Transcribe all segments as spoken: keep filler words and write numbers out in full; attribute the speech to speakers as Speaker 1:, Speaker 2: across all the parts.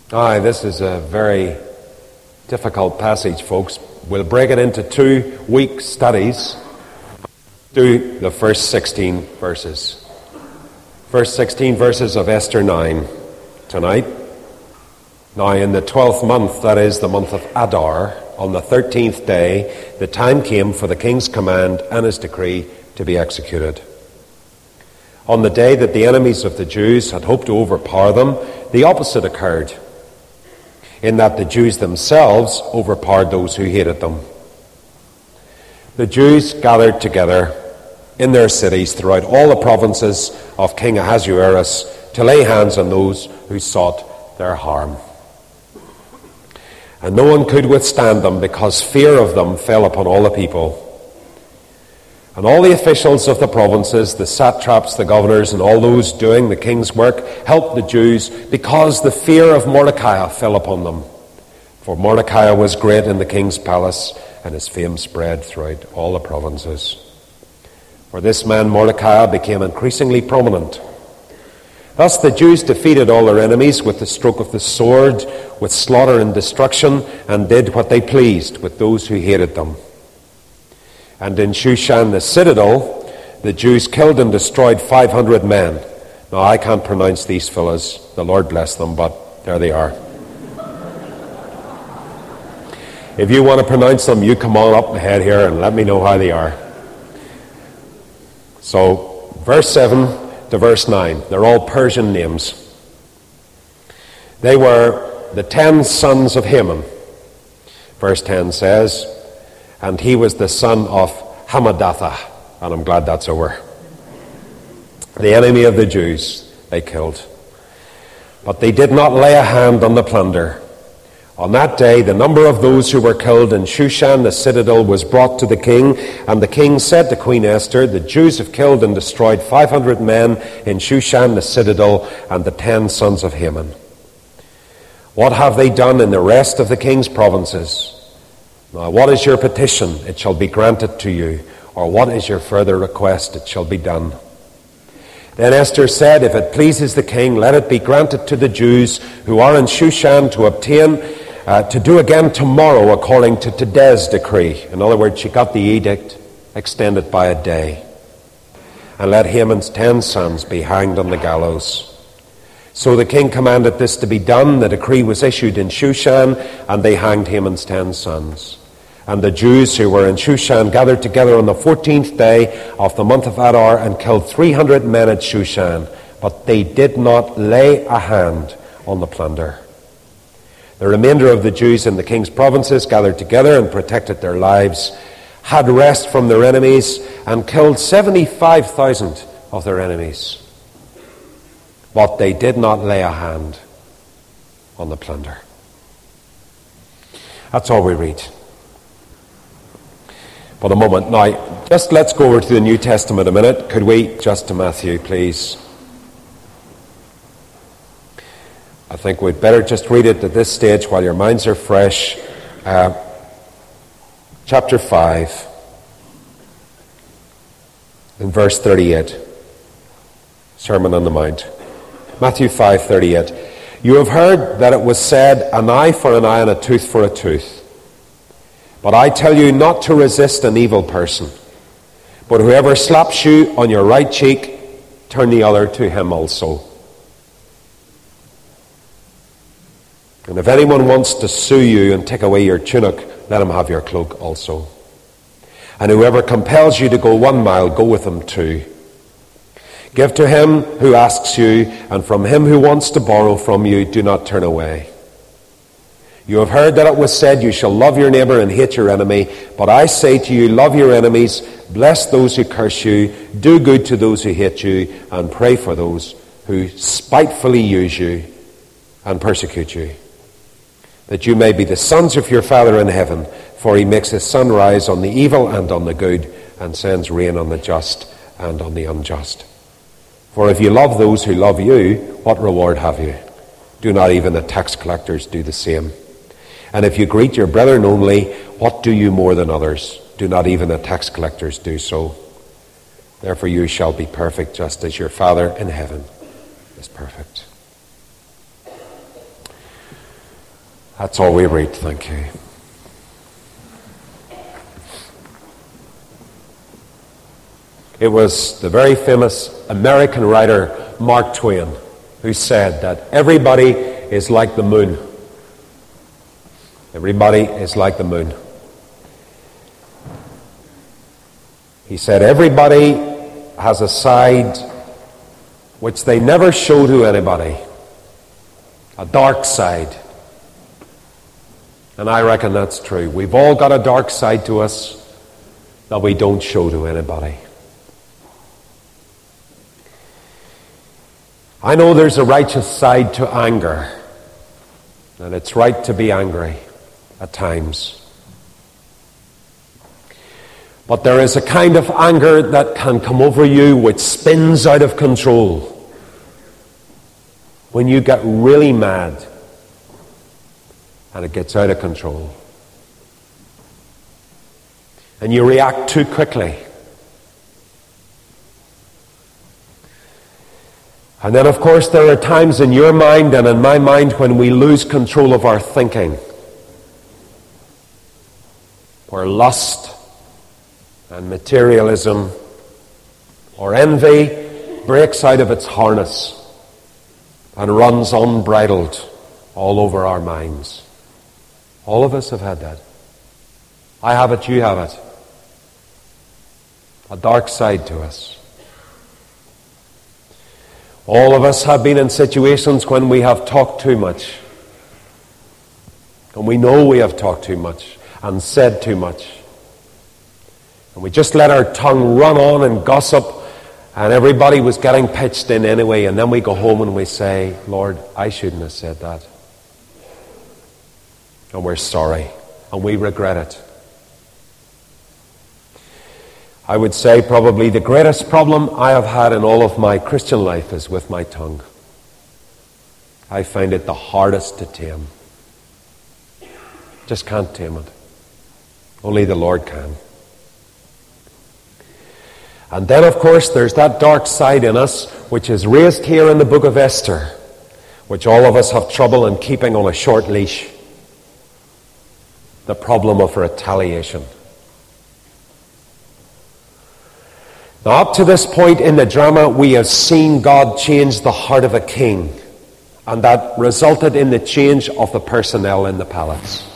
Speaker 1: Aye, this is a very difficult passage, folks. We'll break it into two week studies. Do the first sixteen verses. First sixteen verses of Esther nine tonight. Now in the twelfth month, that is the month of Adar, on the thirteenth day, the time came for the king's command and his decree to be executed. On the day that the enemies of the Jews had hoped to overpower them, the opposite occurred, in that the Jews themselves overpowered those who hated them. The Jews gathered together in their cities throughout all the provinces of King Ahasuerus to lay hands on those who sought their harm. And no one could withstand them, because fear of them fell upon all the people. And all the officials of the provinces, the satraps, the governors, and all those doing the king's work helped the Jews, because the fear of Mordecai fell upon them. For Mordecai was great in the king's palace, and his fame spread throughout all the provinces. For this man Mordecai became increasingly prominent. Thus the Jews defeated all their enemies with the stroke of the sword, with slaughter and destruction, and did what they pleased with those who hated them. And in Shushan the citadel, the Jews killed and destroyed five hundred men. Now, I can't pronounce these fellas. The Lord bless them, but there they are. If you want to pronounce them, you come on up ahead here and let me know how they are. So, verse seven to verse nine. They're all Persian names. They were the ten sons of Haman. Verse ten says, and he was the son of Hammedatha. And I'm glad that's over. The enemy of the Jews they killed. But they did not lay a hand on the plunder. On that day, the number of those who were killed in Shushan the citadel was brought to the king. And the king said to Queen Esther, the Jews have killed and destroyed five hundred men in Shushan the citadel, and the ten sons of Haman. What have they done in the rest of the king's provinces? Now, what is your petition? It shall be granted to you. Or what is your further request? It shall be done. Then Esther said, if it pleases the king, let it be granted to the Jews who are in Shushan to obtain, uh, to do again tomorrow according to today's decree. In other words, she got the edict extended by a day. And let Haman's ten sons be hanged on the gallows. So the king commanded this to be done. The decree was issued in Shushan, and they hanged Haman's ten sons. And the Jews who were in Shushan gathered together on the fourteenth day of the month of Adar and killed three hundred men at Shushan. But they did not lay a hand on the plunder. The remainder of the Jews in the king's provinces gathered together and protected their lives, had rest from their enemies, and killed seventy-five thousand of their enemies. But they did not lay a hand on the plunder. That's all we read for the moment. Now, just let's go over to the New Testament a minute. Could we? Just to Matthew, please. I think we'd better just read it at this stage while your minds are fresh. Uh, chapter five, in verse thirty-eight. Sermon on the Mount. Matthew five thirty-eight. You have heard that it was said, an eye for an eye and a tooth for a tooth. But I tell you not to resist an evil person. But whoever slaps you on your right cheek, turn the other to him also. And if anyone wants to sue you and take away your tunic, let him have your cloak also. And whoever compels you to go one mile, go with him two. Give to him who asks you, and from him who wants to borrow from you, do not turn away. You have heard that it was said, you shall love your neighbor and hate your enemy. But I say to you, love your enemies, bless those who curse you, do good to those who hate you, and pray for those who spitefully use you and persecute you, that you may be the sons of your Father in heaven. For he makes his sun rise on the evil and on the good, and sends rain on the just and on the unjust. For if you love those who love you, what reward have you? Do not even the tax collectors do the same? And if you greet your brethren only, what do you more than others? Do not even the tax collectors do so? Therefore you shall be perfect, just as your Father in heaven is perfect. That's all we read, thank you. It was the very famous American writer Mark Twain who said that everybody is like the moon. Everybody is like the moon. He said everybody has a side which they never show to anybody, a dark side. And I reckon that's true. We've all got a dark side to us that we don't show to anybody. I know there's a righteous side to anger, and it's right to be angry at times. But there is a kind of anger that can come over you which spins out of control when you get really mad and it gets out of control. And you react too quickly. And then, of course, there are times in your mind and in my mind when we lose control of our thinking, where lust and materialism or envy breaks out of its harness and runs unbridled all over our minds. All of us have had that. I have it, you have it. A dark side to us. All of us have been in situations when we have talked too much. And we know we have talked too much and said too much. And we just let our tongue run on and gossip, and everybody was getting pitched in anyway, and then we go home and we say, Lord, I shouldn't have said that. And we're sorry, and we regret it. I would say probably the greatest problem I have had in all of my Christian life is with my tongue. I find it the hardest to tame. Just can't tame it. Only the Lord can. And then, of course, there's that dark side in us which is raised here in the book of Esther, which all of us have trouble in keeping on a short leash. The problem of retaliation. Now, up to this point in the drama, we have seen God change the heart of a king, and that resulted in the change of the personnel in the palace.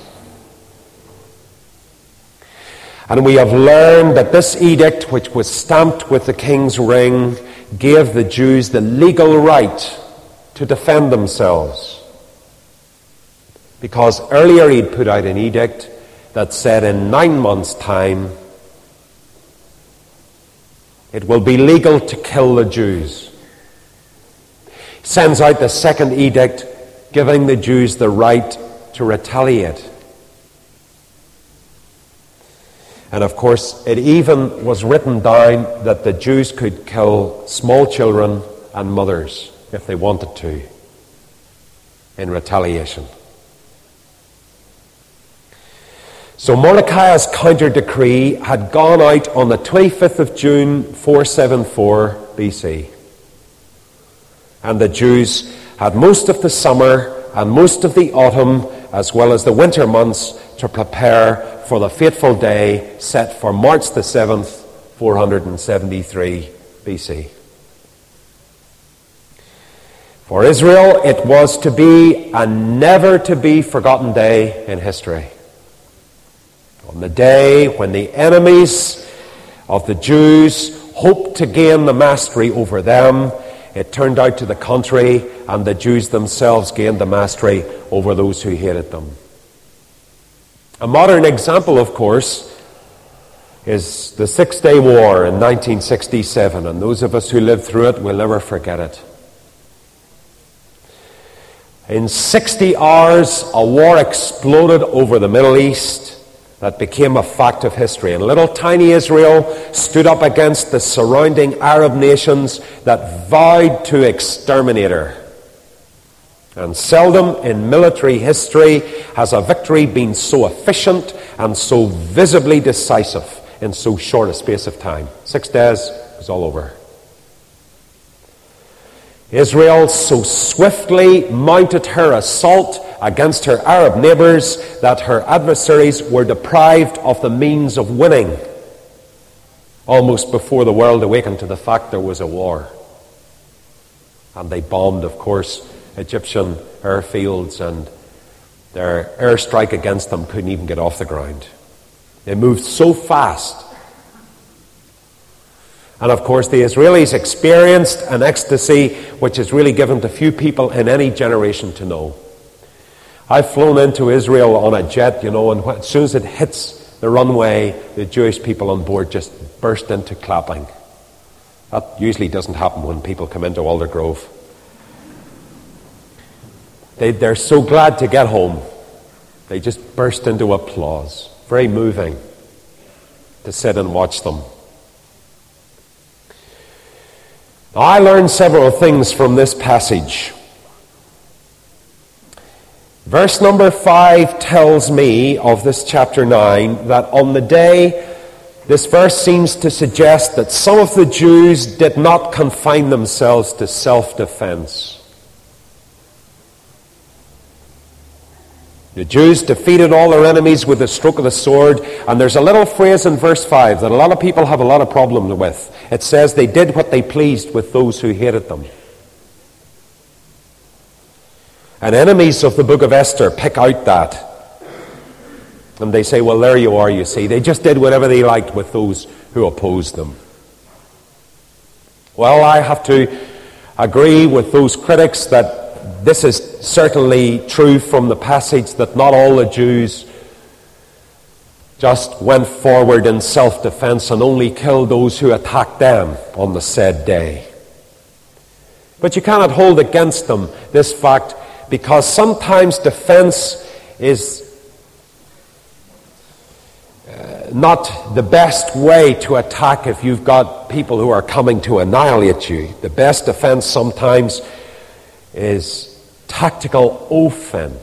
Speaker 1: And we have learned that this edict, which was stamped with the king's ring, gave the Jews the legal right to defend themselves. Because earlier he'd put out an edict that said in nine months' time, it will be legal to kill the Jews. He sends out the second edict, giving the Jews the right to retaliate. And of course, it even was written down that the Jews could kill small children and mothers if they wanted to in retaliation. So Mordecai's counter-decree had gone out on the twenty-fifth of June, four seventy-four B C. And the Jews had most of the summer and most of the autumn, as well as the winter months, to prepare for the fateful day set for March the seventh, four seventy-three B C. For Israel, it was to be a never-to-be-forgotten day in history. On the day when the enemies of the Jews hoped to gain the mastery over them, it turned out to the contrary, and the Jews themselves gained the mastery over those who hated them. A modern example, of course, is the Six-Day War in nineteen sixty-seven, and those of us who lived through it will never forget it. In sixty hours, a war exploded over the Middle East that became a fact of history. And little tiny Israel stood up against the surrounding Arab nations that vowed to exterminate her. And seldom in military history has a victory been so efficient and so visibly decisive in so short a space of time. Six days, it was all over. Israel so swiftly mounted her assault against her Arab neighbours that her adversaries were deprived of the means of winning, almost before the world awakened to the fact there was a war. And they bombed, of course, Egyptian airfields, and their airstrike against them couldn't even get off the ground. They moved so fast. And of course, the Israelis experienced an ecstasy which is really given to few people in any generation to know. I've flown into Israel on a jet, you know, and as soon as it hits the runway, the Jewish people on board just burst into clapping. That usually doesn't happen when people come into Aldergrove. They, they're so glad to get home. They just burst into applause. Very moving to sit and watch them. Now, I learned several things from this passage. Verse number five tells me of this chapter nine that on the day, this verse seems to suggest that some of the Jews did not confine themselves to self-defense. The Jews defeated all their enemies with the stroke of the sword, and there's a little phrase in verse five that a lot of people have a lot of problems with. It says they did what they pleased with those who hated them. And enemies of the book of Esther pick out that. And they say, well, there you are, you see. They just did whatever they liked with those who opposed them. Well, I have to agree with those critics that this is certainly true from the passage, that not all the Jews just went forward in self-defense and only killed those who attacked them on the said day. But you cannot hold against them this fact, because sometimes defense is uh, not the best way to attack if you've got people who are coming to annihilate you. The best defense sometimes is tactical offense.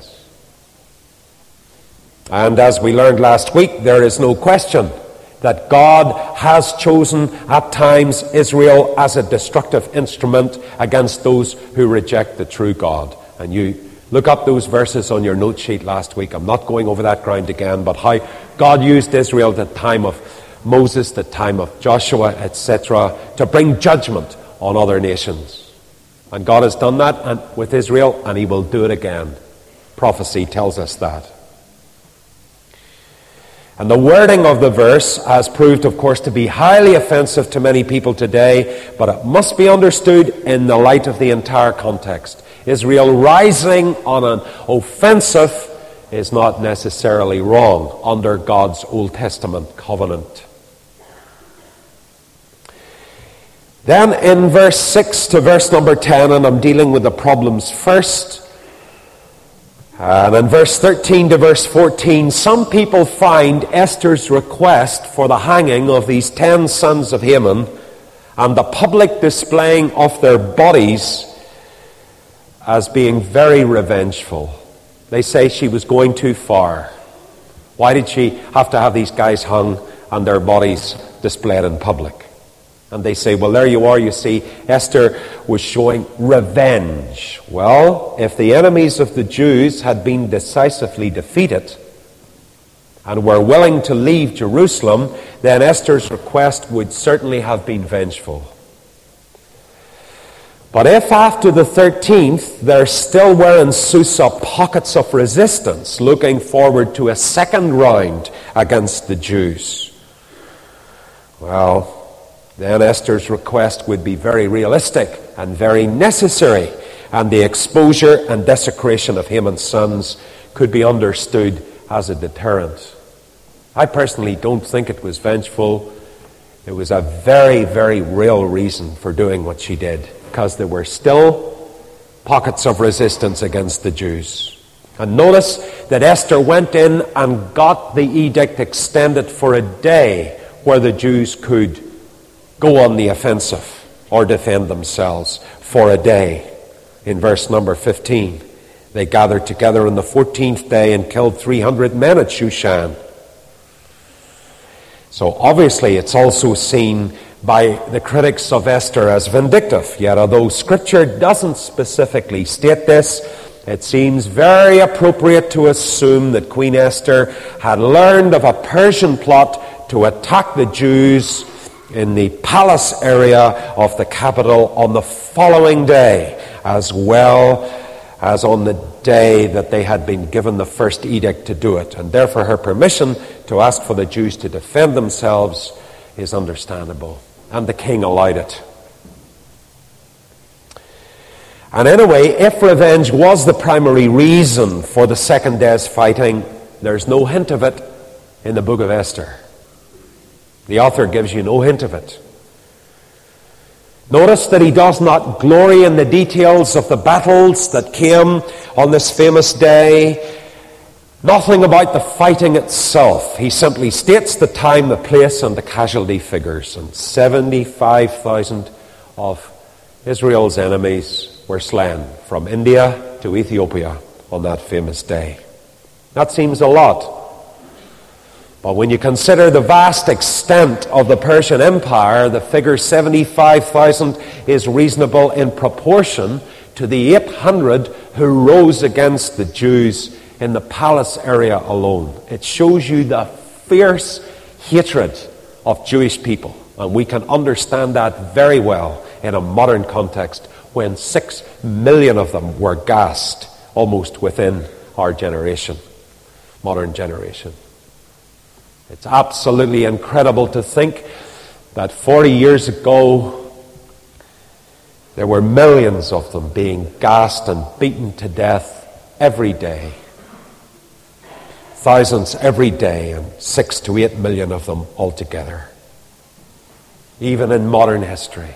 Speaker 1: And as we learned last week, there is no question that God has chosen at times Israel as a destructive instrument against those who reject the true God. And you look up those verses on your note sheet last week. I'm not going over that ground again, but how God used Israel at the time of Moses, the time of Joshua, et cetera, to bring judgment on other nations. And God has done that and, with Israel, and he will do it again. Prophecy tells us that. And the wording of the verse has proved, of course, to be highly offensive to many people today, but it must be understood in the light of the entire context. Israel rising on an offensive is not necessarily wrong under God's Old Testament covenant. Then in verse six to verse number ten, and I'm dealing with the problems first, and in verse thirteen to verse fourteen, some people find Esther's request for the hanging of these ten sons of Haman and the public displaying of their bodies as being very revengeful. They say she was going too far. Why did she have to have these guys hung and their bodies displayed in public? And they say, well, there you are, you see, Esther was showing revenge. Well, if the enemies of the Jews had been decisively defeated and were willing to leave Jerusalem, then Esther's request would certainly have been vengeful. But if after the thirteenth there still were in Susa pockets of resistance looking forward to a second round against the Jews, well, then Esther's request would be very realistic and very necessary, and the exposure and desecration of Haman's sons could be understood as a deterrent. I personally don't think it was vengeful. It was a very, very real reason for doing what she did, because there were still pockets of resistance against the Jews. And notice that Esther went in and got the edict extended for a day where the Jews could go on the offensive or defend themselves for a day. In verse number fifteen, they gathered together on the fourteenth day and killed three hundred men at Shushan. So obviously it's also seen by the critics of Esther as vindictive. Yet although Scripture doesn't specifically state this, it seems very appropriate to assume that Queen Esther had learned of a Persian plot to attack the Jews in the palace area of the capital on the following day, as well as on the day that they had been given the first edict to do it. And therefore her permission to ask for the Jews to defend themselves is understandable. And the king allowed it. And anyway, if revenge was the primary reason for the second day's fighting, there's no hint of it in the book of Esther. The author gives you no hint of it. Notice that he does not glory in the details of the battles that came on this famous day. Nothing about the fighting itself. He simply states the time, the place, and the casualty figures. And seventy-five thousand of Israel's enemies were slain from India to Ethiopia on that famous day. That seems a lot. But when you consider the vast extent of the Persian Empire, the figure seventy-five thousand is reasonable in proportion to the eight hundred who rose against the Jews in the palace area alone. It shows you the fierce hatred of Jewish people. And we can understand that very well in a modern context when six million of them were gassed almost within our generation, modern generation. It's absolutely incredible to think that forty years ago there were millions of them being gassed and beaten to death every day. Thousands every day, and six to eight million of them altogether. Even in modern history.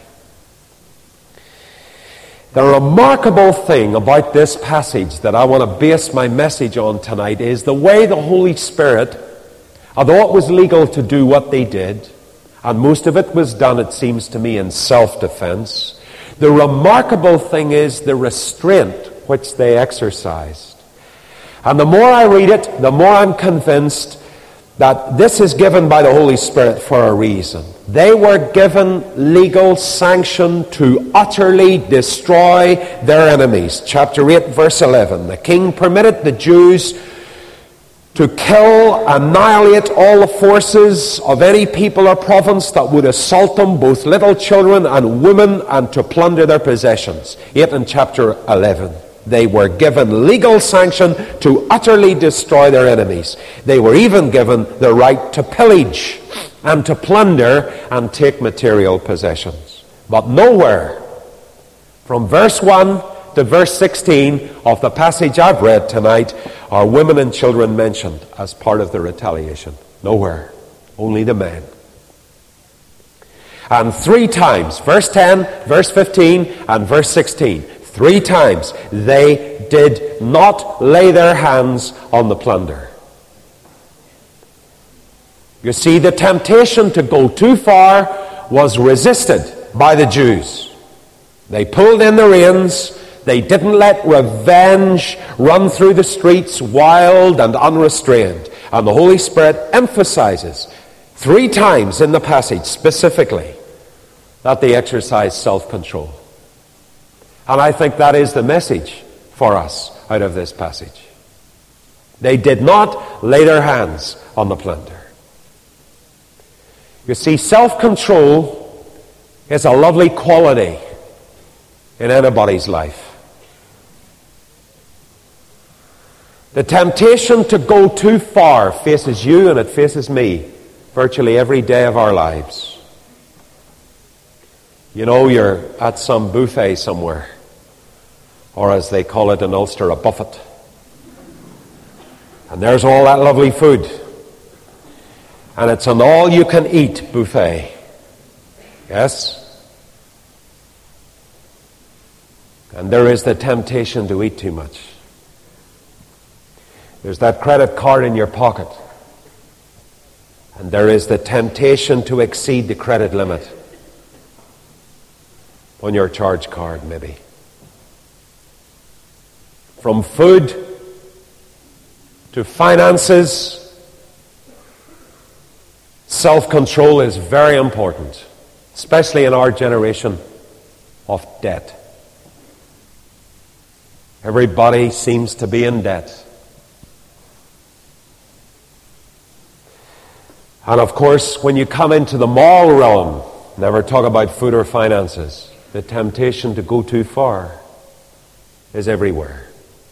Speaker 1: The remarkable thing about this passage that I want to base my message on tonight is the way the Holy Spirit, although it was legal to do what they did, and most of it was done, it seems to me, in self-defense, the remarkable thing is the restraint which they exercised. And the more I read it, the more I'm convinced that this is given by the Holy Spirit for a reason. They were given legal sanction to utterly destroy their enemies. Chapter eight, verse eleven. The king permitted the Jews to kill, annihilate all the forces of any people or province that would assault them, both little children and women, and to plunder their possessions. eight in chapter eleven. They were given legal sanction to utterly destroy their enemies. They were even given the right to pillage and to plunder and take material possessions. But nowhere, from verse one to verse sixteen of the passage I've read tonight, are women and children mentioned as part of the retaliation. Nowhere. Only the men. And three times, verse ten, verse fifteen, and verse sixteen, three times they did not lay their hands on the plunder. You see, the temptation to go too far was resisted by the Jews. They pulled in the reins. They didn't let revenge run through the streets wild and unrestrained. And the Holy Spirit emphasizes three times in the passage specifically that they exercised self-control. And I think that is the message for us out of this passage. They did not lay their hands on the plunder. You see, self-control is a lovely quality in anybody's life. The temptation to go too far faces you and it faces me virtually every day of our lives. You know, you're at some buffet somewhere, or as they call it in Ulster, a buffet. And there's all that lovely food. And it's an all-you-can-eat buffet. Yes? And there is the temptation to eat too much. There's that credit card in your pocket. And there is the temptation to exceed the credit limit on your charge card, maybe. From food to finances, Self-control is very important, especially in our generation of debt. Everybody seems to be in debt. And of course, when you come into the moral realm, never talk about food or finances, the temptation to go too far is everywhere.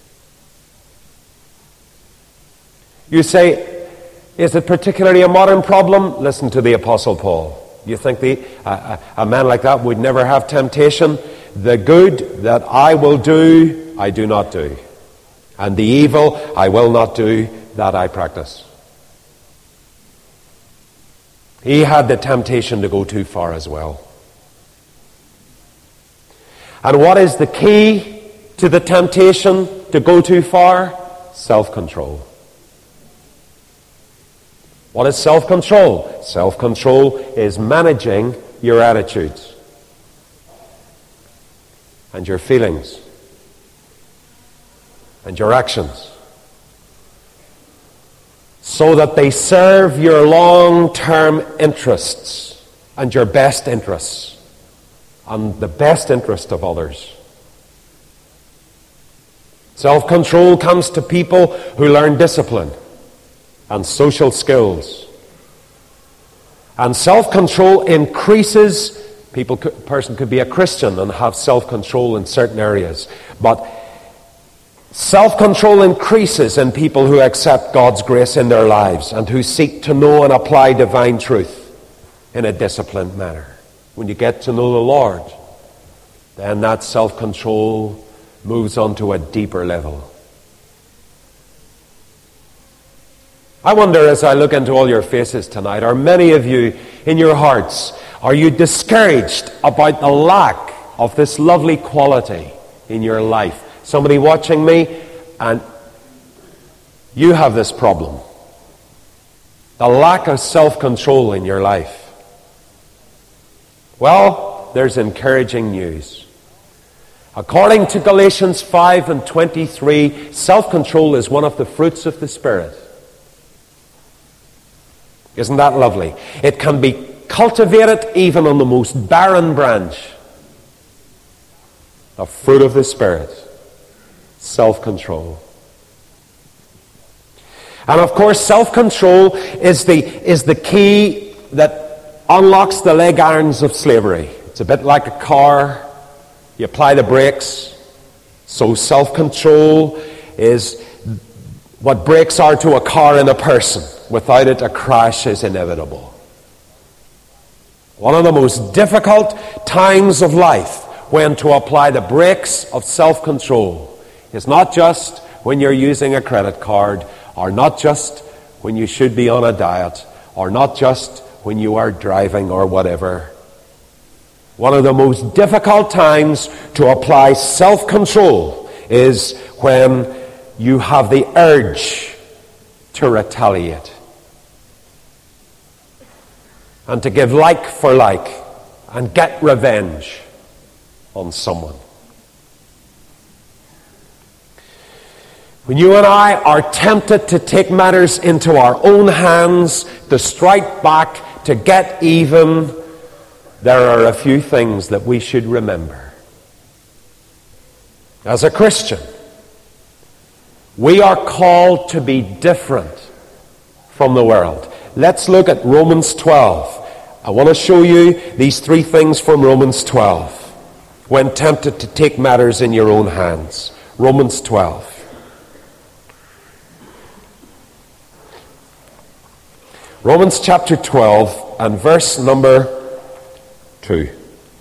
Speaker 1: You say, is it particularly a modern problem? Listen to the Apostle Paul. You think the, uh, a man like that would never have temptation? The good that I will do, I do not do. And the evil I will not do, that I practice. He had the temptation to go too far as well. And what is the key to the temptation to go too far? Self-control. What is self-control? Self-control is managing your attitudes and your feelings and your actions so that they serve your long-term interests and your best interests and the best interest of others. Self-control comes to people who learn discipline and social skills. And self-control increases. People, a person could be a Christian and have self-control in certain areas. But self-control increases in people who accept God's grace in their lives and who seek to know and apply divine truth in a disciplined manner. When you get to know the Lord, then that self-control moves on to a deeper level. I wonder, as I look into all your faces tonight, are many of you in your hearts, are you discouraged about the lack of this lovely quality in your life? Somebody watching me, and you have this problem. The lack of self-control in your life. Well, there's encouraging news. According to Galatians five and twenty-three, self-control is one of the fruits of the Spirit. Isn't that lovely? It can be cultivated even on the most barren branch. The fruit of the Spirit. Self-control. And of course, self-control is the, is the key that unlocks the leg irons of slavery. It's a bit like a car. You apply the brakes. So self-control is what brakes are to a car and a person. Without it, a crash is inevitable. One of the most difficult times of life when to apply the brakes of self-control is not just when you're using a credit card, or not just when you should be on a diet, or not just when you are driving or whatever. One of the most difficult times to apply self-control is when you have the urge to retaliate and to give like for like and get revenge on someone. When you and I are tempted to take matters into our own hands, to strike back, to get even, there are a few things that we should remember. As a Christian, we are called to be different from the world. Let's look at Romans twelve. I want to show you these three things from Romans twelve. When tempted to take matters in your own hands. Romans twelve. Romans chapter twelve and verse number two.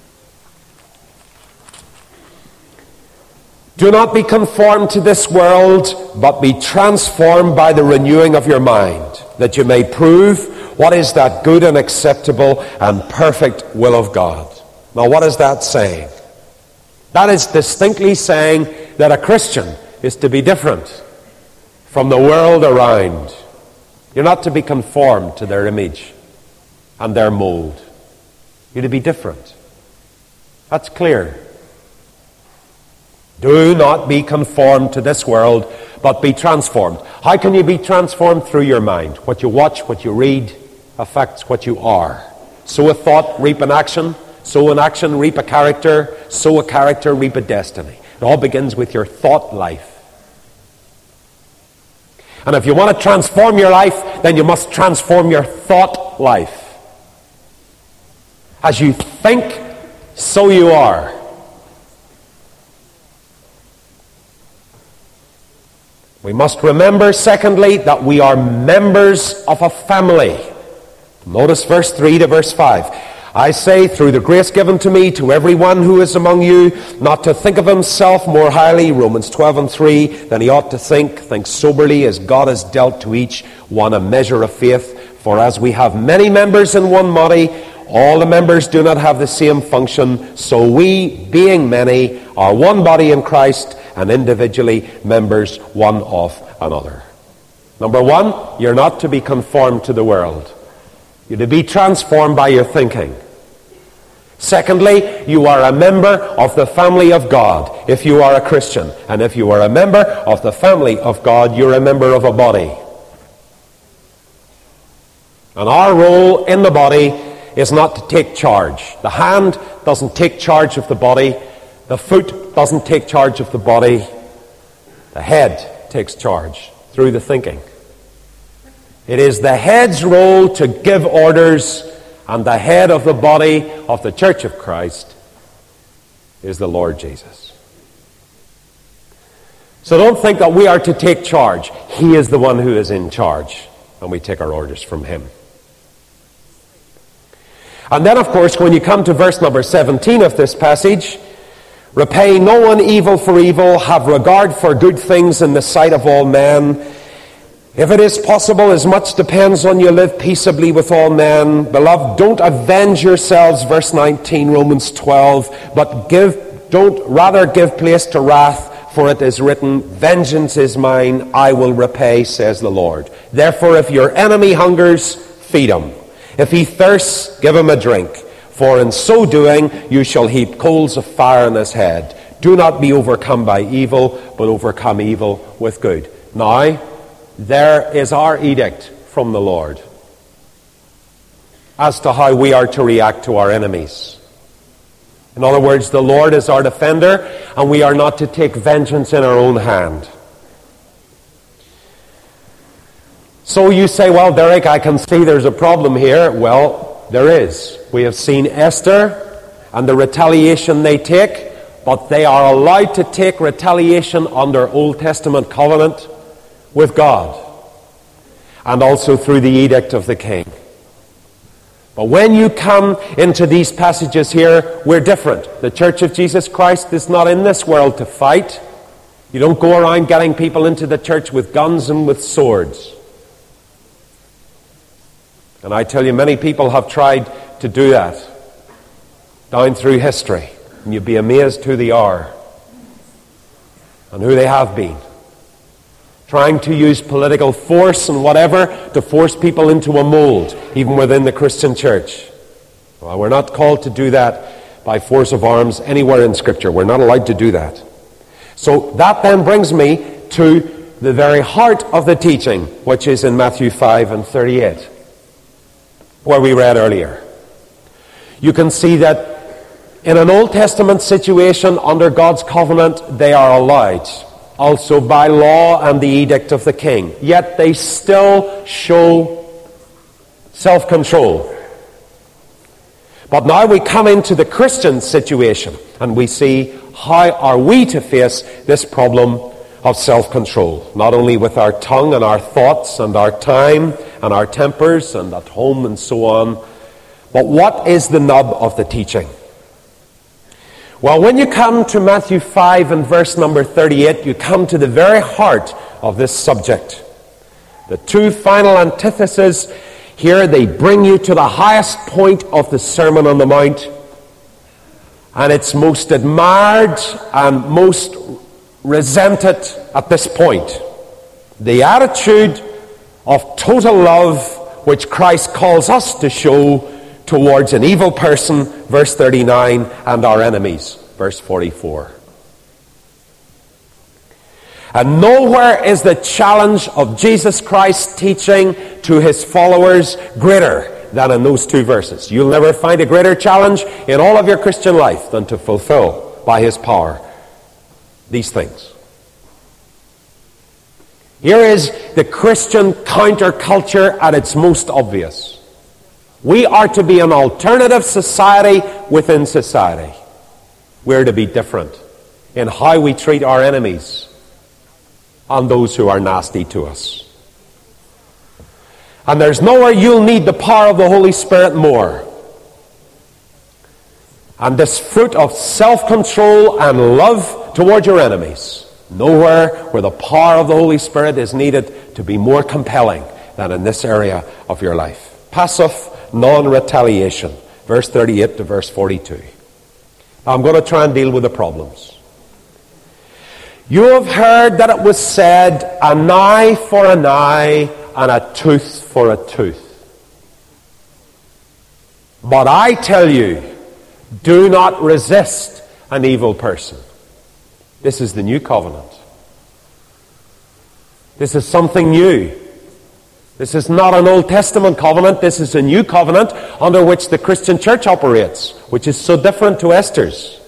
Speaker 1: Do not be conformed to this world, but be transformed by the renewing of your mind, that you may prove what is that good and acceptable and perfect will of God. Now, what is that saying? That is distinctly saying that a Christian is to be different from the world around. You're not to be conformed to their image and their mold. You're to be different. That's clear. Do not be conformed to this world, but be transformed. How can you be transformed? Through your mind. What you watch, what you read, affects what you are. Sow a thought, reap an action. Sow an action, reap a character. Sow a character, reap a destiny. It all begins with your thought life. And if you want to transform your life, then you must transform your thought life. As you think, so you are. We must remember, secondly, that we are members of a family. Notice verse three to verse five. I say, through the grace given to me, to everyone who is among you, not to think of himself more highly, Romans twelve and three, than he ought to think. Think soberly, as God has dealt to each one a measure of faith. For as we have many members in one body, all the members do not have the same function. So we, being many, are one body in Christ, and individually members one of another. Number one, you're not to be conformed to the world. You're to be transformed by your thinking. Secondly, you are a member of the family of God if you are a Christian. And if you are a member of the family of God, you're a member of a body. And our role in the body is not to take charge. The hand doesn't take charge of the body. The foot doesn't take charge of the body. The head takes charge through the thinking. It is the head's role to give orders, and the head of the body of the Church of Christ is the Lord Jesus. So don't think that we are to take charge. He is the one who is in charge, and we take our orders from him. And then, of course, when you come to verse number seventeen of this passage, repay no one evil for evil, have regard for good things in the sight of all men. If it is possible, as much depends on you, live peaceably with all men. Beloved, don't avenge yourselves, verse nineteen, Romans twelve, but give, don't rather give place to wrath, for it is written, vengeance is mine, I will repay, says the Lord. Therefore, if your enemy hungers, feed him. If he thirsts, give him a drink. For in so doing, you shall heap coals of fire on his head. Do not be overcome by evil, but overcome evil with good. Now, there is our edict from the Lord as to how we are to react to our enemies. In other words, the Lord is our defender, and we are not to take vengeance in our own hand. So you say, well, Derek, I can see there's a problem here. Well, there is. We have seen Esther and the retaliation they take, but they are allowed to take retaliation under Old Testament covenant with God, and also through the edict of the king. But when you come into these passages here, we're different. The Church of Jesus Christ is not in this world to fight. You don't go around getting people into the church with guns and with swords. And I tell you, many people have tried to do that down through history, and you'd be amazed who they are and who they have been. Trying to use political force and whatever to force people into a mold, even within the Christian church. Well, we're not called to do that by force of arms anywhere in Scripture. We're not allowed to do that. So that then brings me to the very heart of the teaching, which is in Matthew five and thirty-eight, where we read earlier. You can see that in an Old Testament situation under God's covenant, they are allowed, also by law and the edict of the king. Yet they still show self-control. But now we come into the Christian situation, and we see how are we to face this problem of self-control, not only with our tongue and our thoughts and our time and our tempers and at home and so on, but what is the nub of the teaching? Well, when you come to Matthew five and verse number thirty-eight, you come to the very heart of this subject. The two final antitheses here, they bring you to the highest point of the Sermon on the Mount, and it's most admired and most resented at this point. The attitude of total love which Christ calls us to show towards an evil person, verse thirty-nine, and our enemies, verse forty-four. And nowhere is the challenge of Jesus Christ's teaching to his followers greater than in those two verses. You'll never find a greater challenge in all of your Christian life than to fulfill by his power these things. Here is the Christian counterculture at its most obvious. We are to be an alternative society within society. We're to be different in how we treat our enemies and those who are nasty to us. And there's nowhere you'll need the power of the Holy Spirit more. And this fruit of self-control and love toward your enemies, nowhere where the power of the Holy Spirit is needed to be more compelling than in this area of your life. Passive non-retaliation. Verse thirty-eight to verse forty-two. I'm going to try and deal with the problems. You have heard that it was said, an eye for an eye and a tooth for a tooth. But I tell you, do not resist an evil person. This is the new covenant. This is something new. This is not an Old Testament covenant. This is a new covenant under which the Christian church operates, which is so different to Esther's.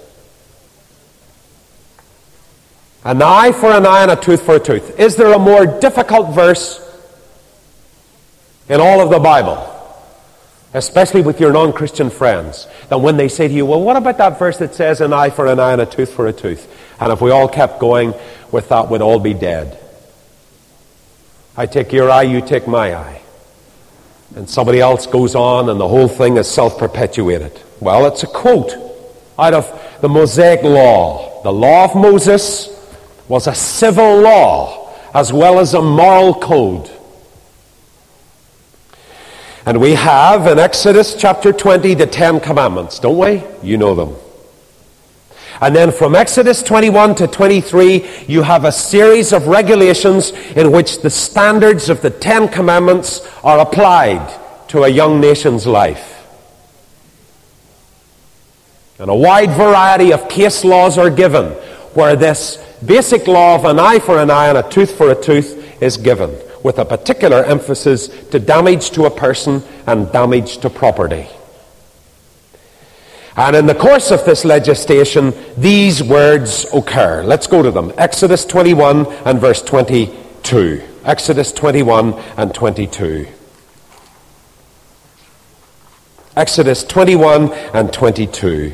Speaker 1: An eye for an eye and a tooth for a tooth. Is there a more difficult verse in all of the Bible, especially with your non-Christian friends, than when they say to you, well, what about that verse that says an eye for an eye and a tooth for a tooth? And if we all kept going with that, we'd all be dead. I take your eye, you take my eye. And somebody else goes on and the whole thing is self-perpetuated. Well, it's a quote out of the Mosaic Law. The law of Moses was a civil law as well as a moral code. And we have in Exodus chapter twenty the Ten Commandments, don't we? You know them. And then from Exodus twenty-one to twenty-three, you have a series of regulations in which the standards of the Ten Commandments are applied to a young nation's life. And a wide variety of case laws are given where this basic law of an eye for an eye and a tooth for a tooth is given, with a particular emphasis to damage to a person and damage to property. And in the course of this legislation, these words occur. Let's go to them. Exodus twenty-one and verse twenty-two. Exodus twenty-one and twenty-two. Exodus twenty-one and twenty-two.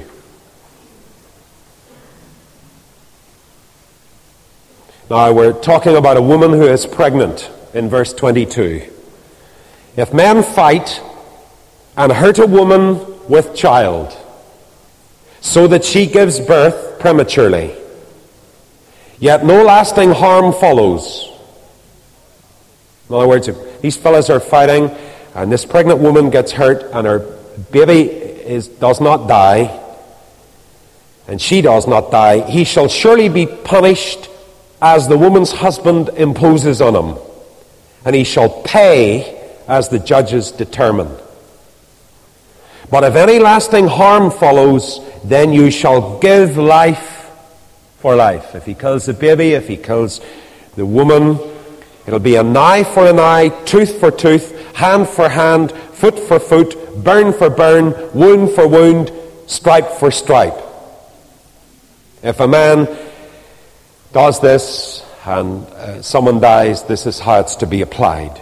Speaker 1: Now we're talking about a woman who is pregnant in verse twenty-two. If men fight and hurt a woman with child, so that she gives birth prematurely, yet no lasting harm follows. In other words, if these fellas are fighting and this pregnant woman gets hurt and her baby is, does not die, and she does not die, he shall surely be punished as the woman's husband imposes on him, and he shall pay as the judges determine. But if any lasting harm follows, then you shall give life for life. If he kills the baby, if he kills the woman, it'll be an eye for an eye, tooth for tooth, hand for hand, foot for foot, burn for burn, wound for wound, stripe for stripe. If a man does this and uh, someone dies, this is how it's to be applied.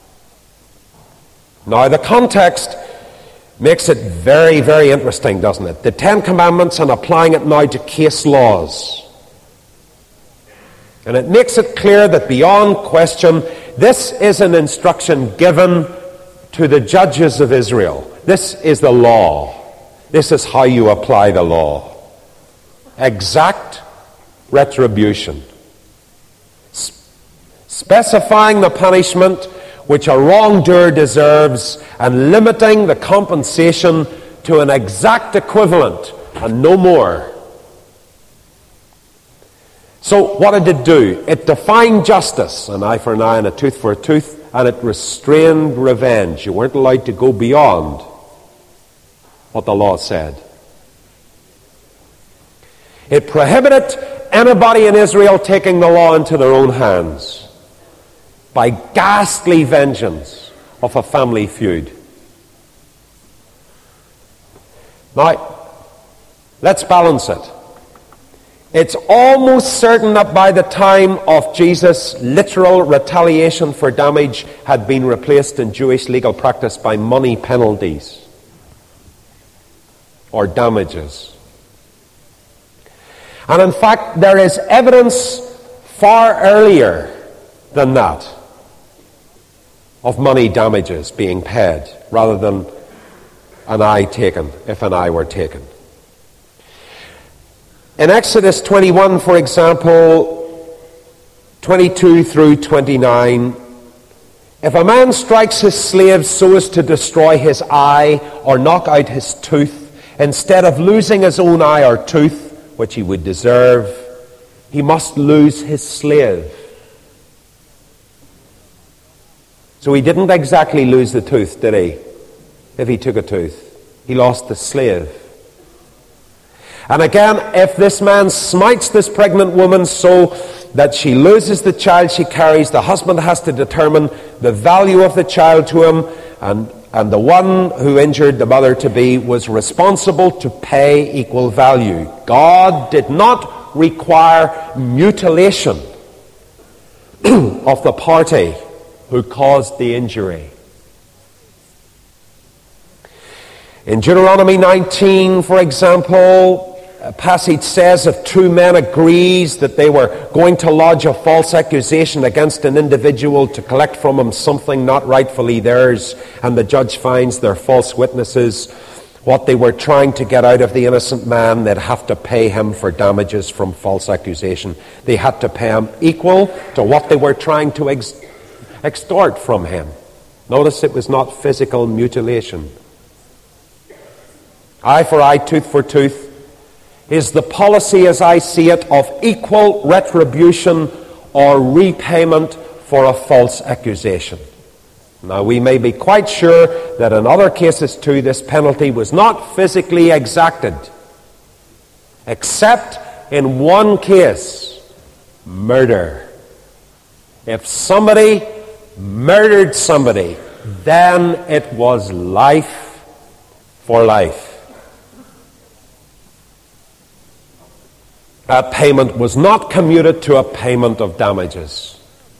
Speaker 1: Now the context makes it very, very interesting, doesn't it? The Ten Commandments and applying it now to case laws. And it makes it clear that beyond question, this is an instruction given to the judges of Israel. This is the law. This is how you apply the law. Exact retribution. Specifying the punishment which a wrongdoer deserves and limiting the compensation to an exact equivalent and no more. So what did it do? It defined justice, an eye for an eye and a tooth for a tooth, and it restrained revenge. You weren't allowed to go beyond what the law said. It prohibited anybody in Israel taking the law into their own hands by ghastly vengeance of a family feud. Now, let's balance it. It's almost certain that by the time of Jesus, literal retaliation for damage had been replaced in Jewish legal practice by money penalties or damages. And in fact, there is evidence far earlier than that of money damages being paid rather than an eye taken, if an eye were taken. In Exodus twenty-one, for example, twenty-two through twenty-nine, if a man strikes his slave so as to destroy his eye or knock out his tooth, instead of losing his own eye or tooth, which he would deserve, he must lose his slave. So he didn't exactly lose the tooth, did he? If he took a tooth, he lost the slave. And again, if this man smites this pregnant woman so that she loses the child she carries, the husband has to determine the value of the child to him, and, and the one who injured the mother-to-be was responsible to pay equal value. God did not require mutilation of the party who caused the injury. In Deuteronomy nineteen, for example, a passage says if two men agrees that they were going to lodge a false accusation against an individual to collect from him something not rightfully theirs, and the judge finds they're false witnesses, what they were trying to get out of the innocent man, they'd have to pay him for damages from false accusation. They had to pay him equal to what they were trying to ex- extort from him. Notice it was not physical mutilation. Eye for eye, tooth for tooth is the policy, as I see it, of equal retribution or repayment for a false accusation. Now, we may be quite sure that in other cases too, this penalty was not physically exacted, except in one case, murder. If somebody murdered somebody, then it was life for life. A payment was not commuted to a payment of damages.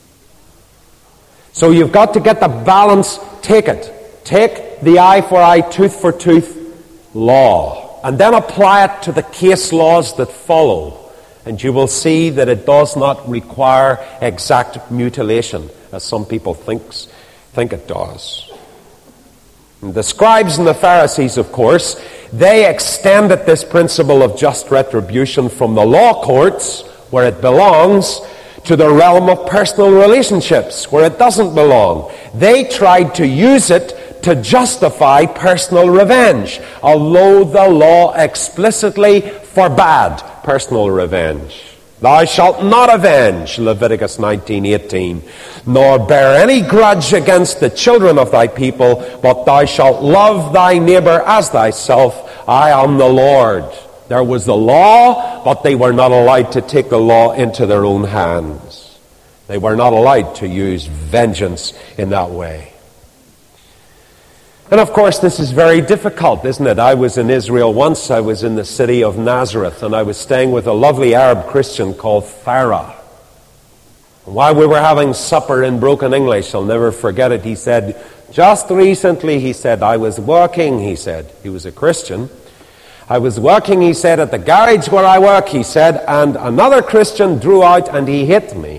Speaker 1: So you've got to get the balance. Take it. Take the eye for eye, tooth for tooth law, and then apply it to the case laws that follow. And you will see that it does not require exact mutilation, as some people thinks, think it does. And the scribes and the Pharisees, of course, they extended this principle of just retribution from the law courts, where it belongs, to the realm of personal relationships, where it doesn't belong. They tried to use it to justify personal revenge, although the law explicitly forbade personal revenge. Thou shalt not avenge, Leviticus nineteen eighteen, nor bear any grudge against the children of thy people, but thou shalt love thy neighbor as thyself. I am the Lord. There was the law, but they were not allowed to take the law into their own hands. They were not allowed to use vengeance in that way. And of course, this is very difficult, isn't it? I was in Israel once. I was in the city of Nazareth, and I was staying with a lovely Arab Christian called Farah. And while we were having supper in broken English, I'll never forget it, he said, just recently, he said, I was working, he said. He was a Christian. I was working, he said, at the garage where I work, he said, and another Christian drew out and he hit me.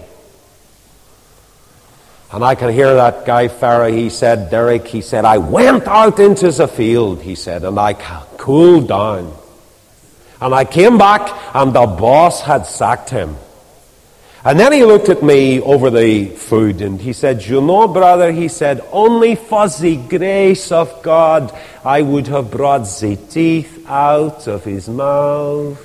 Speaker 1: And I can hear that guy Farah, he said, Derek, he said, I went out into the field, he said, and I cooled down. And I came back and the boss had sacked him. And then he looked at me over the food and he said, you know, brother, he said, only for the grace of God, I would have brought the teeth out of his mouth.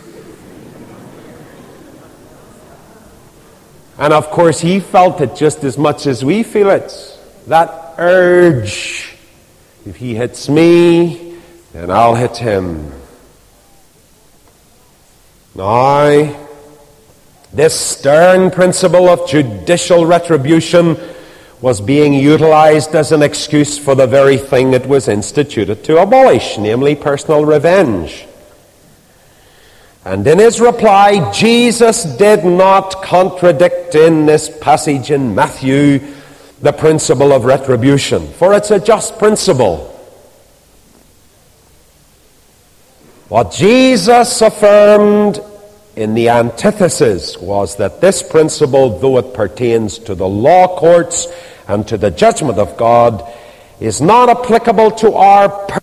Speaker 1: And of course, he felt it just as much as we feel it. That urge. If he hits me, then I'll hit him. Now, This stern principle of judicial retribution was being utilized as an excuse for the very thing it was instituted to abolish, namely personal revenge. And in his reply, Jesus did not contradict in this passage in Matthew the principle of retribution, for it's a just principle. What Jesus affirmed in the antithesis was that this principle, though it pertains to the law courts and to the judgment of God, is not applicable to our per-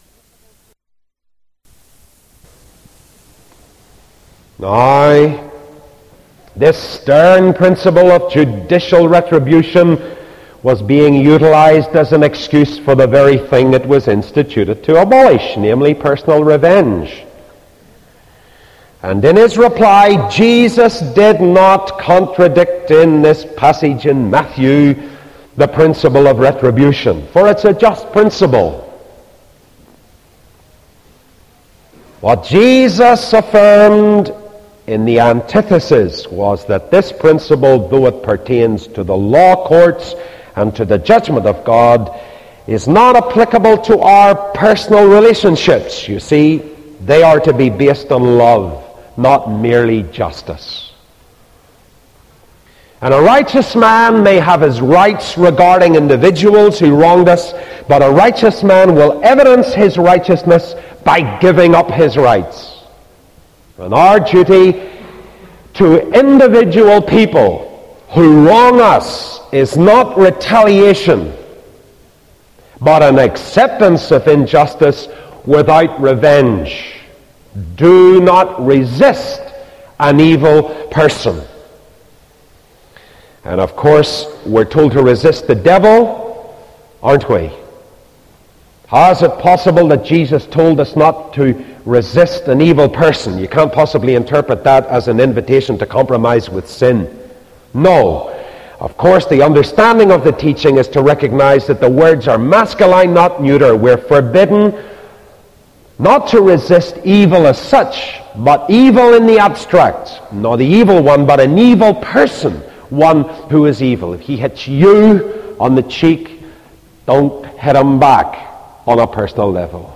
Speaker 1: Now, this stern principle of judicial retribution was being utilized as an excuse for the very thing it was instituted to abolish, namely personal revenge. And in his reply, Jesus did not contradict in this passage in Matthew the principle of retribution, for it's a just principle. What Jesus affirmed in the antithesis was that this principle, though it pertains to the law courts and to the judgment of God, is not applicable to our personal relationships. You see, they are to be based on love, not merely justice. And a righteous man may have his rights regarding individuals who wronged us, but a righteous man will evidence his righteousness by giving up his rights. And our duty to individual people who wrong us is not retaliation, but an acceptance of injustice without revenge. Do not resist an evil person. And of course, we're told to resist the devil, aren't we? How is it possible that Jesus told us not to resist an evil person? You can't possibly interpret that as an invitation to compromise with sin. No. Of course, the understanding of the teaching is to recognize that the words are masculine, not neuter. We're forbidden not to resist evil as such, but evil in the abstract. Not the evil one, but an evil person, one who is evil. If he hits you on the cheek, don't hit him back on a personal level.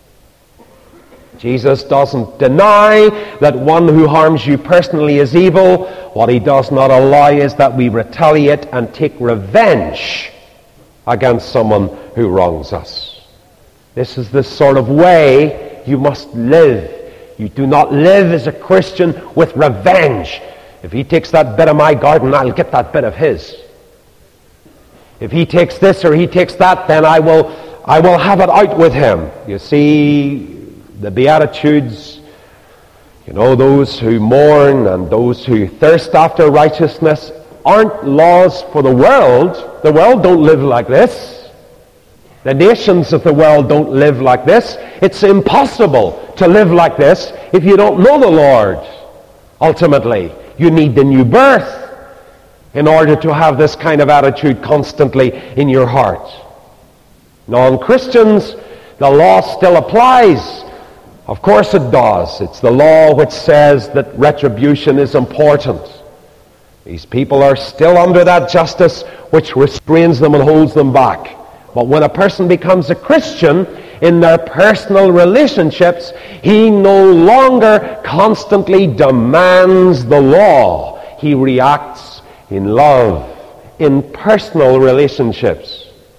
Speaker 1: Jesus doesn't deny that one who harms you personally is evil. What he does not allow is that we retaliate and take revenge against someone who wrongs us. This is the sort of way you must live. You do not live as a Christian with revenge. If he takes that bit of my garden, I'll get that bit of his. If he takes this or he takes that, then I will I will have it out with him. You see, the Beatitudes, you know, those who mourn and those who thirst after righteousness aren't laws for the world. The world don't live like this. The nations of the world don't live like this. It's impossible to live like this if you don't know the Lord. Ultimately, you need the new birth in order to have this kind of attitude constantly in your heart. Non-Christians, the law still applies. Of course it does. It's the law which says that retribution is important. These people are still under that justice which restrains them and holds them back. But when a person becomes a Christian, in their personal relationships, he no longer constantly demands the law. He reacts in love, in personal relationships.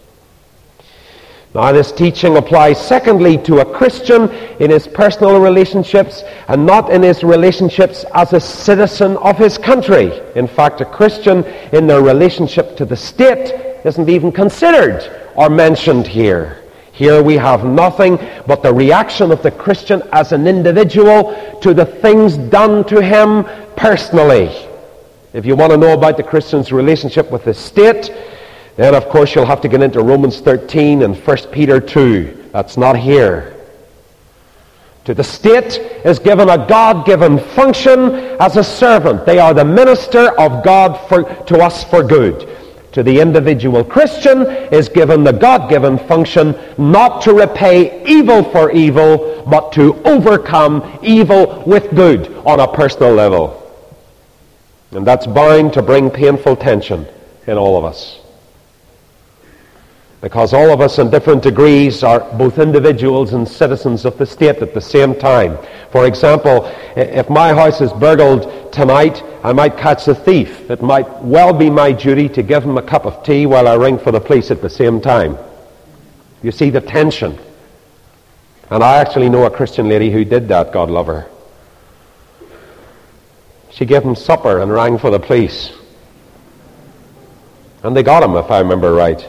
Speaker 1: Now, this teaching applies, secondly, to a Christian in his personal relationships and not in his relationships as a citizen of his country. In fact, a Christian in their relationship to the state isn't even considered or mentioned here. Here we have nothing but the reaction of the Christian as an individual to the things done to him personally. If you want to know about the Christian's relationship with the state, then, of course, you'll have to get into Romans thirteen and First Peter two. That's not here. To the state is given a God-given function as a servant. They are the minister of God for, to us for good. To the individual Christian is given the God-given function not to repay evil for evil, but to overcome evil with good on a personal level. And that's bound to bring painful tension in all of us. Because all of us in different degrees are both individuals and citizens of the state at the same time. For example, if my house is burgled tonight, I might catch a thief. It might well be my duty to give him a cup of tea while I ring for the police at the same time. You see the tension. And I actually know a Christian lady who did that, God love her. She gave him supper and rang for the police. And they got him, if I remember right.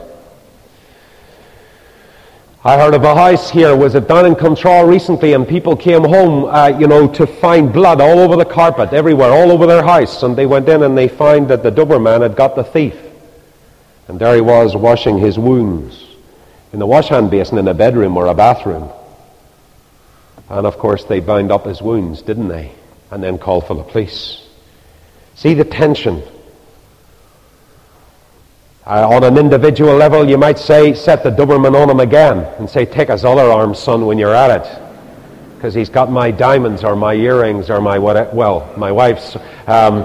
Speaker 1: I heard of a house here, was it down in Control recently, and people came home, uh, you know, to find blood all over the carpet, everywhere, all over their house. And they went in and they found that the Doberman had got the thief. And there he was washing his wounds in the wash-hand basin in a bedroom or a bathroom. And of course they bound up his wounds, didn't they? And then called for the police. See the tension. Uh, on an individual level, you might say, set the Doberman on him again and say, take his other arm, son, when you're at it. Because he's got my diamonds or my earrings or my, what? well, my wife's um,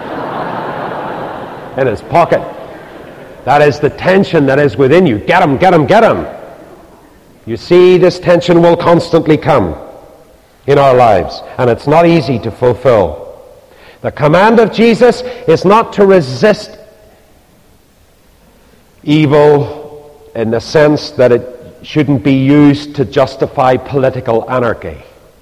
Speaker 1: in his pocket. That is the tension that is within you. Get him, get him, get him. You see, this tension will constantly come in our lives, and it's not easy to fulfill. The command of Jesus is not to resist evil in the sense that it shouldn't be used to justify political anarchy,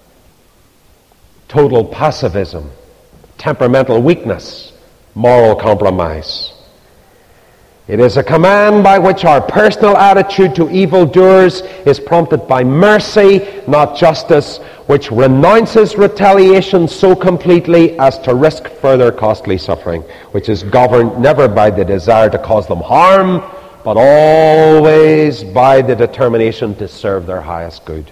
Speaker 1: total pacifism, temperamental weakness, moral compromise. It is a command by which our personal attitude to evildoers is prompted by mercy, not justice, which renounces retaliation so completely as to risk further costly suffering, which is governed never by the desire to cause them harm, but always by the determination to serve their highest good.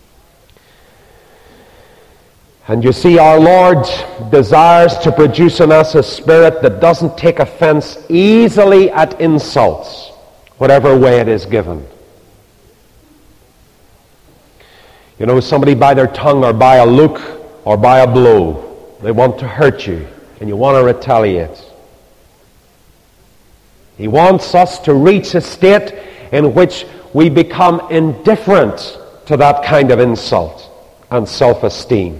Speaker 1: And you see, our Lord desires to produce in us a spirit that doesn't take offense easily at insults, whatever way it is given. You know, somebody by their tongue or by a look or by a blow, they want to hurt you and you want to retaliate. He wants us to reach a state in which we become indifferent to that kind of insult and self-esteem.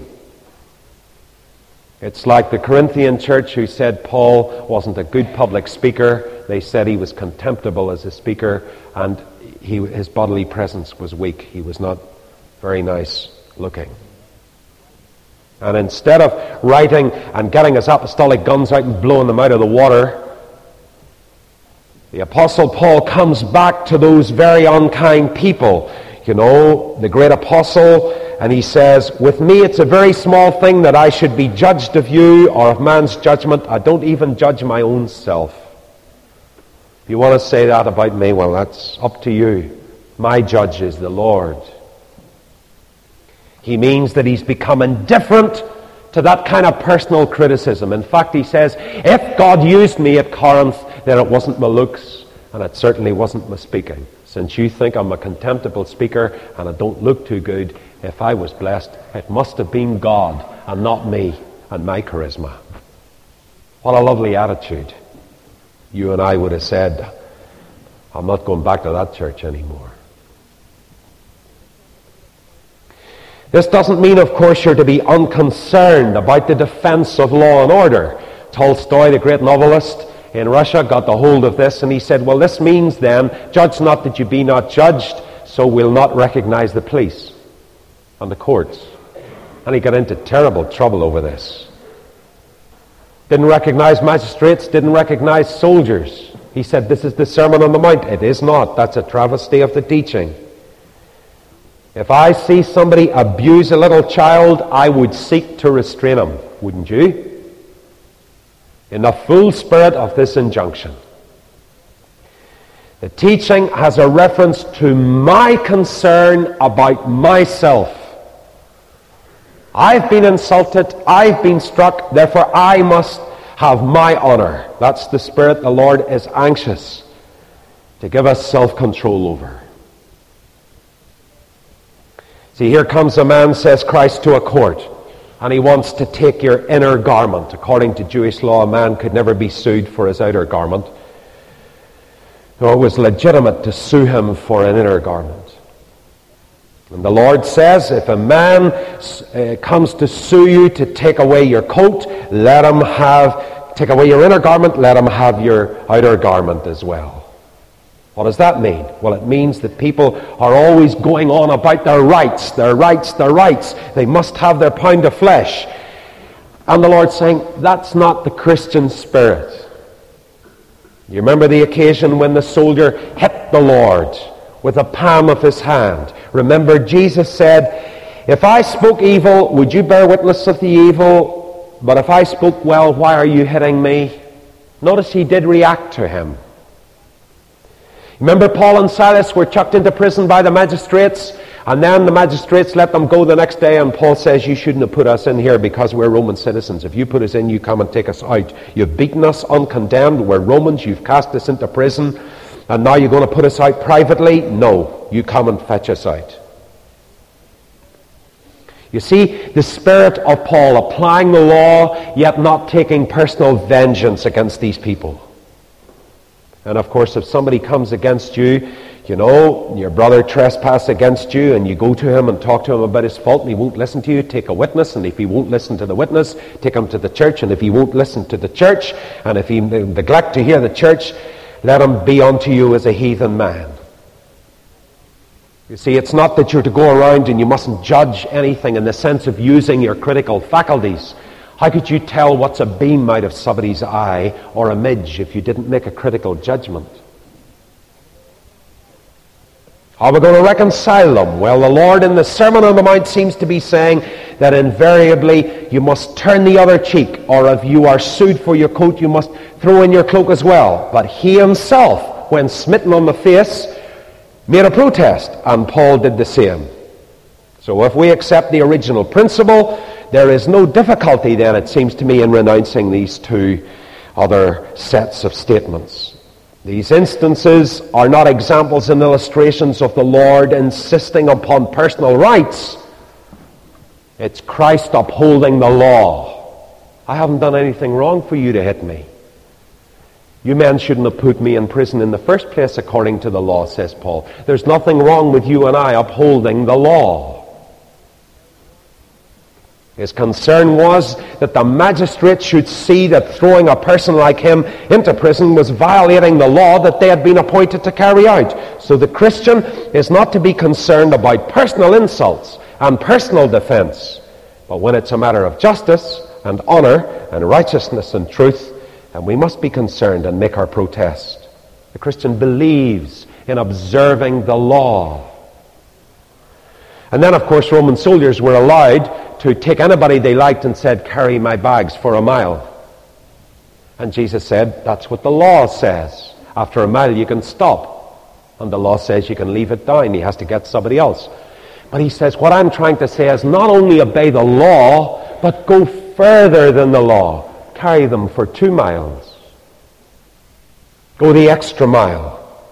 Speaker 1: It's like the Corinthian church who said Paul wasn't a good public speaker. They said he was contemptible as a speaker, and he, his bodily presence was weak. He was not very nice looking. And instead of writing and getting his apostolic guns out and blowing them out of the water, the Apostle Paul comes back to those very unkind people. You know, the great apostle, and he says, with me it's a very small thing that I should be judged of you or of man's judgment. I don't even judge my own self. If you want to say that about me, well, that's up to you. My judge is the Lord. He means that he's become indifferent to that kind of personal criticism. In fact, he says, if God used me at Corinth, then it wasn't my looks, and it certainly wasn't my speaking. Since you think I'm a contemptible speaker and I don't look too good, if I was blessed, it must have been God and not me and my charisma. What a lovely attitude. You and I would have said, I'm not going back to that church anymore. This doesn't mean, of course, you're to be unconcerned about the defense of law and order. Tolstoy, the great novelist in Russia, got the hold of this, and he said, well, this means then, judge not that you be not judged, so we'll not recognize the police and the courts. And he got into terrible trouble over this. Didn't recognize magistrates, didn't recognize soldiers. He said, this is the Sermon on the Mount. It is not. That's a travesty of the teaching. If I see somebody abuse a little child, I would seek to restrain him. Wouldn't you? In the full spirit of this injunction. The teaching has a reference to my concern about myself. I've been insulted, I've been struck, therefore I must have my honor. That's the spirit the Lord is anxious to give us self-control over. See, here comes a man, says Christ, to a court. and he wants to take your inner garment. According to Jewish law, a man could never be sued for his outer garment. No, it was legitimate to sue him for an inner garment. And the Lord says, if a man uh, comes to sue you to take away your coat, let him have, take away your inner garment, let him have your outer garment as well. What does that mean? Well, it means that people are always going on about their rights, their rights, their rights. They must have their pound of flesh. And the Lord's saying, that's not the Christian spirit. You remember the occasion when the soldier hit the Lord with the palm of his hand. Remember, Jesus said, if I spoke evil, would you bear witness of the evil? But if I spoke well, why are you hitting me? Notice he did react to him. Remember, Paul and Silas were chucked into prison by the magistrates, and then the magistrates let them go the next day, and Paul says, you shouldn't have put us in here because we're Roman citizens. If you put us in, you come and take us out. You've beaten us uncondemned. We're Romans. You've cast us into prison. And now you're going to put us out privately? No, you come and fetch us out. You see, the spirit of Paul, applying the law, yet not taking personal vengeance against these people. And of course, if somebody comes against you, you know, your brother trespass against you, and you go to him and talk to him about his fault, and he won't listen to you, take a witness. And if he won't listen to the witness, take him to the church. And if he won't listen to the church, and if he neglect to hear the church, let him be unto you as a heathen man. You see, it's not that you're to go around and you mustn't judge anything in the sense of using your critical faculties. How could you tell what's a beam out of somebody's eye or a midge if you didn't make a critical judgment? How are we going to reconcile them? Well, the Lord in the Sermon on the Mount seems to be saying that invariably you must turn the other cheek, or if you are sued for your coat, you must throw in your cloak as well. But he himself, when smitten on the face, made a protest, and Paul did the same. So if we accept the original principle, there is no difficulty then, it seems to me, in renouncing these two other sets of statements. These instances are not examples and illustrations of the Lord insisting upon personal rights. It's Christ upholding the law. I haven't done anything wrong for you to hit me. You men shouldn't have put me in prison in the first place according to the law, says Paul. There's nothing wrong with you and I upholding the law. His concern was that the magistrate should see that throwing a person like him into prison was violating the law that they had been appointed to carry out. So the Christian is not to be concerned about personal insults and personal defense. But when it's a matter of justice and honor and righteousness and truth, then we must be concerned and make our protest. The Christian believes in observing the law. And then, of course, Roman soldiers were allowed to take anybody they liked and said, carry my bags for a mile. And Jesus said, that's what the law says. After a mile you can stop. And the law says you can leave it down. He has to get somebody else. But he says, what I'm trying to say is not only obey the law, but go further than the law. Carry them for two miles. Go the extra mile.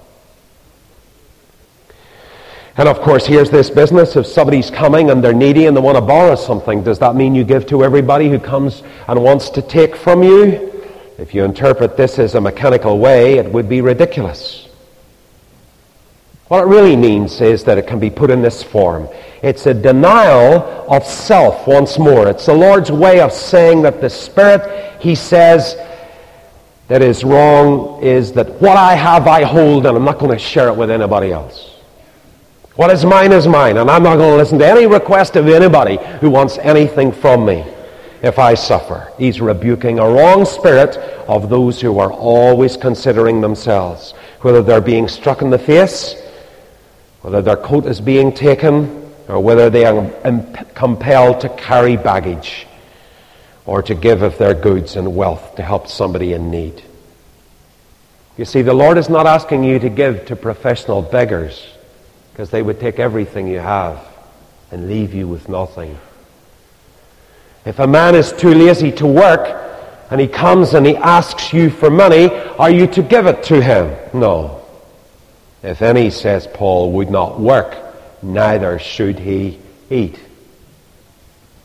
Speaker 1: And of course, here's this business. If somebody's coming and they're needy and they want to borrow something, does that mean you give to everybody who comes and wants to take from you? If you interpret this as a mechanical way, it would be ridiculous. What it really means is that it can be put in this form. It's a denial of self once more. It's the Lord's way of saying that the Spirit, he says, that is wrong is that what I have I hold, and I'm not going to share it with anybody else. What is mine is mine, and I'm not going to listen to any request of anybody who wants anything from me if I suffer. He's rebuking a wrong spirit of those who are always considering themselves, whether they're being struck in the face, whether their coat is being taken, or whether they are compelled to carry baggage or to give of their goods and wealth to help somebody in need. You see, the Lord is not asking you to give to professional beggars, because they would take everything you have and leave you with nothing. If a man is too lazy to work and he comes and he asks you for money, are you to give it to him? No. If any, says Paul, would not work, neither should he eat.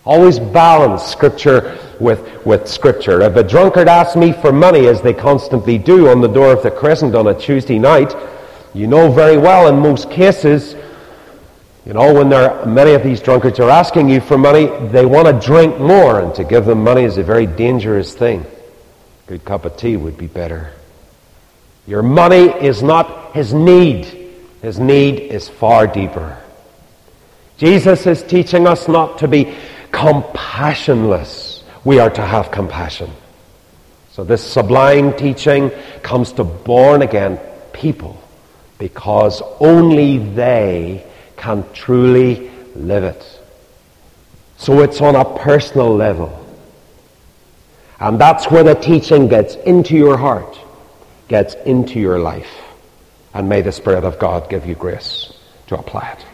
Speaker 1: Always balance Scripture with, with Scripture. If a drunkard asks me for money, as they constantly do on the door of the Crescent on a Tuesday night, you know very well in most cases, you know, when there, many of these drunkards are asking you for money, they want to drink more, and to give them money is a very dangerous thing. A good cup of tea would be better. Your money is not his need. His need is far deeper. Jesus is teaching us not to be compassionless. We are to have compassion. So this sublime teaching comes to born-again people because only they can truly live it. So it's on a personal level. And that's where the teaching gets into your heart, gets into your life. And may the Spirit of God give you grace to apply it.